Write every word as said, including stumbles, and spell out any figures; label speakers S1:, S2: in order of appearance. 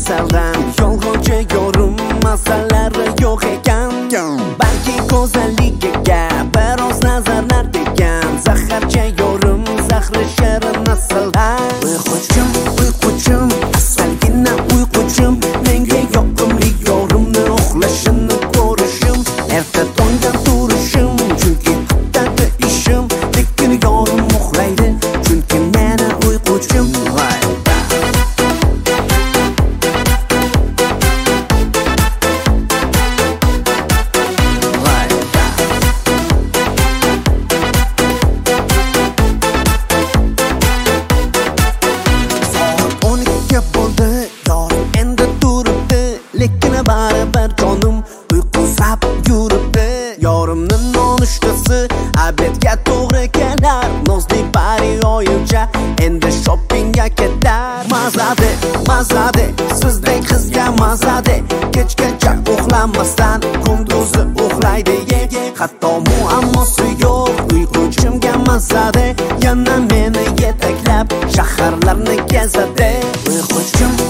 S1: kasaldan yolg'onchi yorum masalari yo'q ekan. Balki go'zalligiga biroz nazarlar degan zaharcha yorum zahri shirin nasldan. Uyquchim, uyquchim, asalgina uyquchim, menga yoqimli yorimni uxlashini ko'rishim, erta tongdan turishim, chunki kutadi ishim, lekin yorim uxlaydi, chunki meni uyquchim. Lekin baribir jonim uyqusab yuribdi. Yorimning nonushtasi abedga to'g'ri kelar. Nozli pari oyimcha endi shoppingga ketar. Mazade, mazade, sizdek qizga mazade. Kechgacha uxlamasdan kunduzi uxlaydi. Hatto muammosi yo'q uyquchimga mazade. Yana meni yetaklab shaharlarni kezadi. Uyquchim